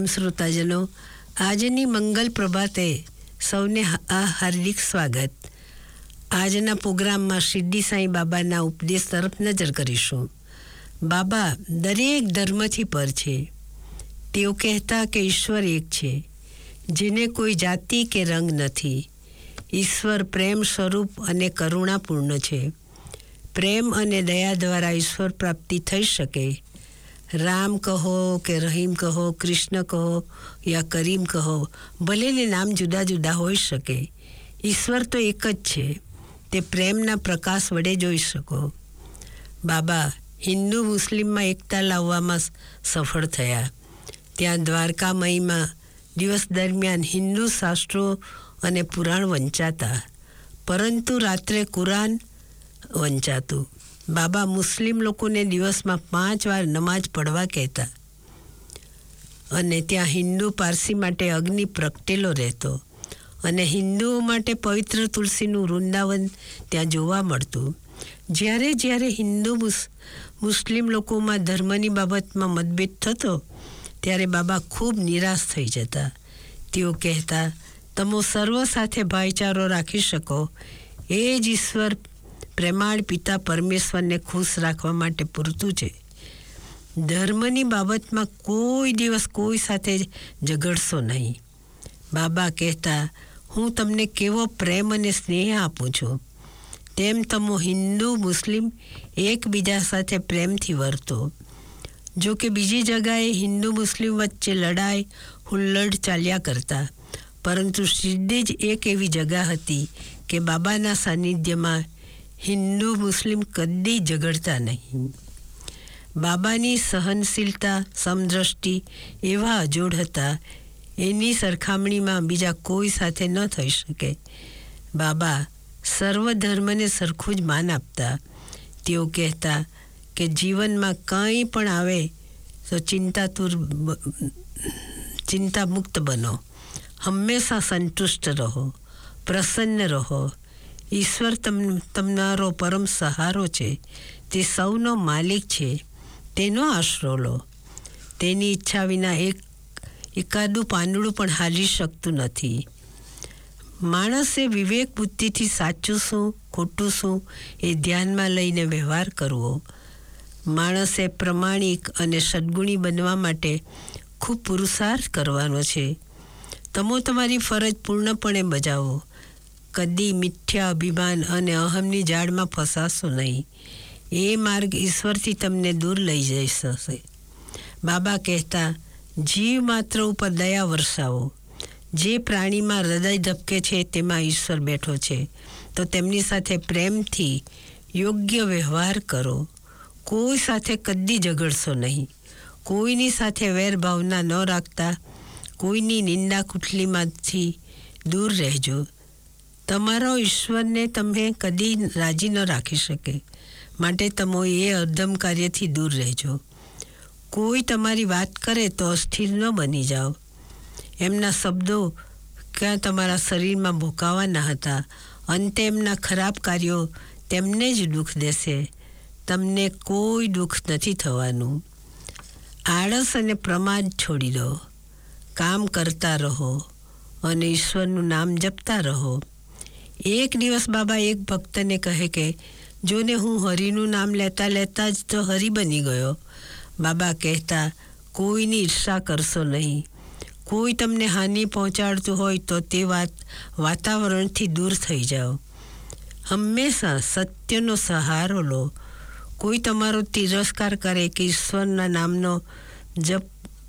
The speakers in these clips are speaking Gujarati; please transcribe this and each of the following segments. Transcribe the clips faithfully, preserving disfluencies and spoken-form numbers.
પ્રણામ શ્રોતાજનો. આજની મંગલ પ્રભાતે સૌને આ હાર્દિક સ્વાગત. આજના પ્રોગ્રામમાં શિરડી સાંઈ બાબાના ઉપદેશ તરફ નજર કરીશું. બાબા દરેક ધર્મથી પર છે. તેઓ કહેતા કે ઈશ્વર એક છે, જેને કોઈ જાતિ કે રંગ નથી. ઈશ્વર પ્રેમ સ્વરૂપ અને કરુણાપૂર્ણ છે. પ્રેમ અને દયા દ્વારા ઈશ્વર પ્રાપ્તિ થઈ શકે. રામ કહો કે રહીમ કહો, કૃષ્ણ કહો યા કરીમ કહો, ભલેને નામ જુદા જુદા હોઈ શકે, ઈશ્વર તો એક જ છે. તે પ્રેમના પ્રકાશ વડે જોઈ શકો. બાબા હિન્દુ મુસ્લિમમાં એકતા લાવવામાં સફળ થયા. ત્યાં દ્વારકામયમાં દિવસ દરમિયાન હિન્દુ શાસ્ત્રો અને પુરાણ વંચાતા, પરંતુ રાત્રે કુરાન વંચાતું. બાબા મુસ્લિમ લોકોને દિવસમાં પાંચ વાર નમાજ પઢવા કહેતા અને ત્યાં હિન્દુ પારસી માટે અગ્નિ પ્રગટેલો રહેતો અને હિન્દુઓ માટે પવિત્ર તુલસીનું વૃંદાવન ત્યાં જોવા મળતું. જ્યારે જ્યારે હિન્દુ મુસ્લિમ લોકોમાં ધર્મની બાબતમાં મતભેદ થતો ત્યારે બાબા ખૂબ નિરાશ થઈ જતા. તેઓ કહેતા, તમે સર્વ સાથે ભાઈચારો રાખી શકો એ જ ઈશ્વર પ્રેમાળ પિતા પરમેશ્વરને ખુશ રાખવા માટે પૂરતું છે. ધર્મની બાબતમાં કોઈ દિવસ કોઈ સાથે ઝઘડશો નહીં. બાબા કહેતા, હું તમને કેવો પ્રેમ અને સ્નેહ આપું છું, તેમ તમે હિન્દુ મુસ્લિમ એકબીજા સાથે પ્રેમથી વર્તો. જો કે બીજી જગાએ હિન્દુ મુસ્લિમ વચ્ચે લડાઈ હુલ્લડ ચાલ્યા કરતા, પરંતુ શિરડી જ એક એવી જગા હતી કે બાબાના સાનિધ્યમાં હિન્દુ મુસ્લિમ કદી ઝઘડતા નહીં. બાબાની સહનશીલતા, સમદ્રષ્ટિ એવા અજોડ હતા, એની સરખામણીમાં બીજા કોઈ સાથે ન થઈ શકે. બાબા સર્વ ધર્મને સરખું જ માન આપતા. તેઓ કહેતા કે જીવનમાં કંઈ પણ આવે તો ચિંતાતુર ચિંતા મુક્ત બનો, હંમેશા સંતુષ્ટ રહો, પ્રસન્ન રહો. ઈશ્વર તમ તમારો પરમ સહારો છે. તે સૌનો માલિક છે. તેનો આશરો લો. તેની ઈચ્છા વિના એક એકાદું પાંદડું પણ હાલી શકતું નથી. માણસે વિવેક બુદ્ધિથી સાચું શું ખોટું શું એ ધ્યાનમાં લઈને વ્યવહાર કરવો. માણસે પ્રમાણિક અને સદ્ગુણી બનવા માટે ખૂબ પુરુષાર્થ કરવાનો છે. તમે તમારી ફરજ પૂર્ણપણે બજાવો. કદી મિથ્યા અભિમાન અને અહમની જાળમાં ફસાશો નહીં. એ માર્ગ ઈશ્વરથી તમને દૂર લઈ જઈ શકશે. બાબા કહેતા, જીવ માત્ર ઉપર દયા વરસાવો. જે પ્રાણીમાં હૃદય ધબકે છે તેમાં ઈશ્વર બેઠો છે, તો તેમની સાથે પ્રેમથી યોગ્ય વ્યવહાર કરો. કોઈ સાથે કદી ઝઘડશો નહીં. કોઈની સાથે વેરભાવના ન રાખતા. કોઈની નિંદા કુટલીમાંથી દૂર રહેજો. તમારો ઈશ્વરને તમે કદી રાજી ન રાખી શકે, માટે તમે એ અધમ કાર્યથી દૂર રહેજો. કોઈ તમારી વાત કરે તો અસ્થિર ન બની જાઓ. એમના શબ્દો ક્યાં તમારા શરીરમાં ભોકાવાના હતા. અંતે એમના ખરાબ કાર્યો તેમને જ દુઃખ દેશે. તમને કોઈ દુઃખ નથી થવાનું. આળસ અને પ્રમાદ છોડી દો. કામ કરતા રહો અને ઈશ્વરનું નામ જપતા રહો. એક દિવસ બાબા એક ભક્તને કહે કે જોને હું હરિનું નામ લેતા લેતા જ તો હરિ બની ગયો. બાબા કહેતા, કોઈની ઈર્ષા કરશો નહીં. કોઈ તમને હાનિ પહોંચાડતું હોય તો તે વાત વાતાવરણથી દૂર થઈ જાઓ. હંમેશા સત્યનો સહારો લો. કોઈ તમારો તિરસ્કાર કરે કે ઈશ્વરના નામનો જપ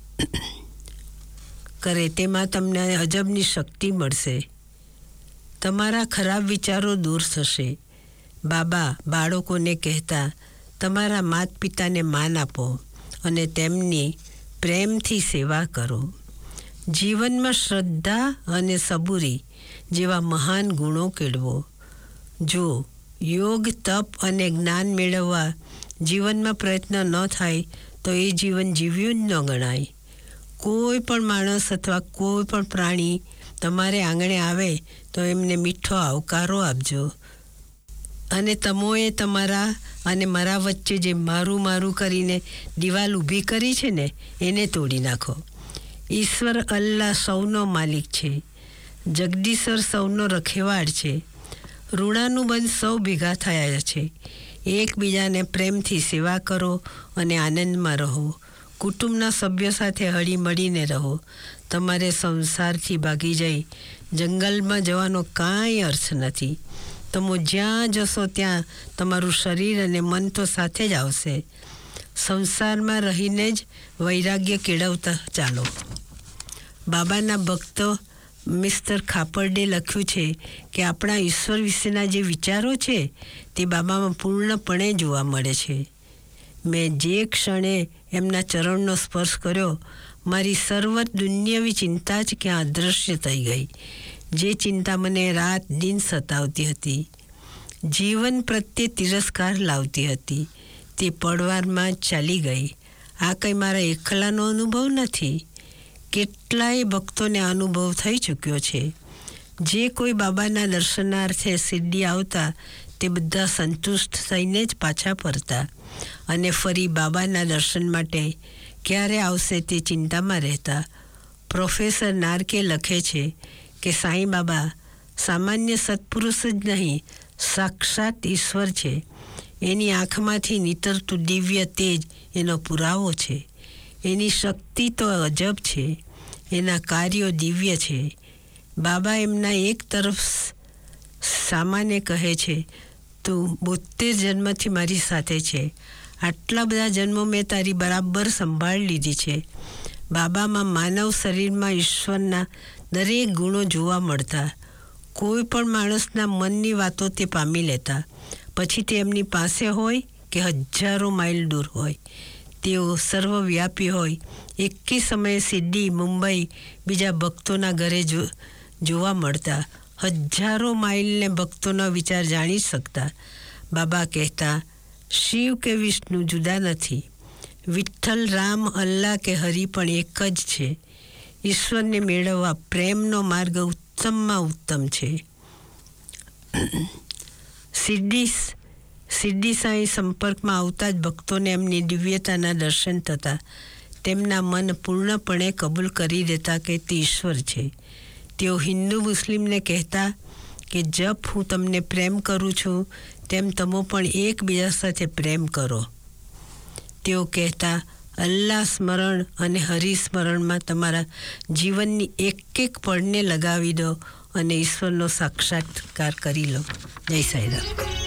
કરે, તેમાં તમને અજબની શક્તિ મળશે. તમારા ખરાબ વિચારો દૂર થશે. બાબા બાળકોને કહેતા, તમારા માત પિતાને માન આપો અને તેમની પ્રેમથી સેવા કરો. જીવનમાં શ્રદ્ધા અને સબૂરી જેવા મહાન ગુણો કેળવો. જો યોગ, તપ અને જ્ઞાન મેળવવા જીવનમાં પ્રયત્ન ન થાય તો એ જીવન જીવ્યું જ ન ગણાય. કોઈ પણ માણસ અથવા કોઈ પણ પ્રાણી તમારે આંગણે આવે તો એમને મીઠો આવકારો આપજો અને તમોએ તમારા અને મારા વચ્ચે જે મારું મારું કરીને દિવાલ ઊભી કરી છે ને એને તોડી નાખો. ઈશ્વર અલ્લાહ સૌનો માલિક છે. જગદીશ્વર સૌનો રખેવાળ છે. ઋણાનુબંધ સૌ ભેગા થયા છે. એકબીજાને પ્રેમથી સેવા કરો અને આનંદમાં રહો. કુટુંબના સભ્યો સાથે હળી મળીને રહો. તમારે સંસારથી ભાગી જઈ જંગલમાં જવાનો કાંઈ અર્થ નથી. તમે જ્યાં જશો ત્યાં તમારું શરીર અને મન તો સાથે જ આવશે. સંસારમાં રહીને જ વૈરાગ્ય કેળવતા ચાલો. બાબાના ભક્તો મિસ્ટર ખાપરડે લખ્યું છે કે આપણા ઈશ્વર વિશેના જે વિચારો છે તે બાબામાં પૂર્ણપણે જોવા મળે છે. મેં જે ક્ષણે એમના ચરણનો સ્પર્શ કર્યો, મારી સર્વ દુનિયાવી ચિંતા જ ક્યાં અદૃશ્ય થઈ ગઈ. જે ચિંતા મને રાત દિન સતાવતી હતી, જીવન પ્રત્યે તિરસ્કાર લાવતી હતી, તે પડવારમાં જ ચાલી ગઈ. આ કંઈ મારા એકલાનો અનુભવ નથી. કેટલાય ભક્તોને અનુભવ થઈ ચૂક્યો છે. જે કોઈ બાબાના દર્શનાર્થે શિરડી આવતા તે બધા સંતુષ્ટ થઈને જ પાછા ફરતા અને ફરી બાબાના દર્શન માટે ક્યારે આવશે તે ચિંતામાં રહેતા. પ્રોફેસર નાર્કે લખે છે કે સાંઈ બાબા સામાન્ય સત્પુરુષ જ નહીં, સાક્ષાત ઈશ્વર છે. એની આંખમાંથી નીતરતું દિવ્ય તેજ એનો પુરાવો છે. એની શક્તિ તો અજબ છે, એના કાર્યો દિવ્ય છે. બાબા એમના એક તરફ સામાન્ય કહે છે, તું બોતેર જન્મથી મારી સાથે છે. આટલા બધા જન્મો મેં તારી બરાબર સંભાળ લીધી છે. બાબામાં માનવ શરીરમાં ઈશ્વરના દરેક ગુણો જોવા મળતા. કોઈ પણ માણસના મનની વાતો તે પામી લેતા, પછી તે એમની પાસે હોય કે હજારો માઇલ દૂર હોય. તેઓ સર્વવ્યાપી હોય. એકે સમયે સિડની, મુંબઈ બીજા ભક્તોના ઘરે જો જોવા મળતા. હજારો માઇલને ભક્તોનો વિચાર જાણી શકતા. બાબા કહેતા, શિવ કે વિષ્ણુ જુદા નથી. વિઠ્ઠલ, રામ, અલ્લાહ કે હરિ પણ એક જ છે. ઈશ્વરને મેળવવા પ્રેમનો માર્ગ ઉત્તમમાં ઉત્તમ છે. સિદ્ધિ સિદ્ધિ સાંઈ સંપર્કમાં આવતા જ ભક્તોને એમની દિવ્યતાના દર્શન થતા. તેમના મન પૂર્ણપણે કબૂલ કરી દેતા કે તે ઈશ્વર છે. તેઓ હિન્દુ મુસ્લિમને કહેતા કે જપ હું તમને પ્રેમ કરું છું તેમ તમે પણ એકબીજા સાથે પ્રેમ કરો. તેઓ કહેતા, અલ્લાહ સ્મરણ અને હરિસ્મરણમાં તમારા જીવનની એક એક પળને લગાવી દો અને ઈશ્વરનો સાક્ષાત્કાર કરી લો. જય સાંઈરામ.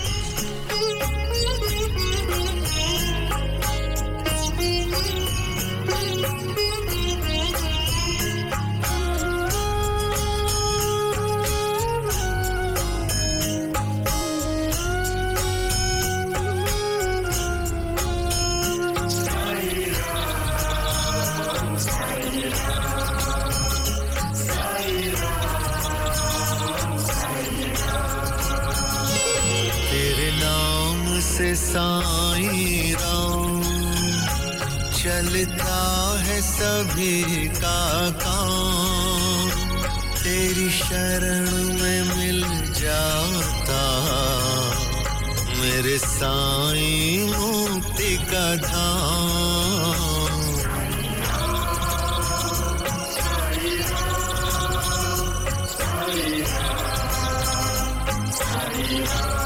साईं राम चलता है सभी का काम, तेरी शरण में मिल जाता मेरे साईं मुक्ति का धाम. साईं राम, साईं राम, साईं राम.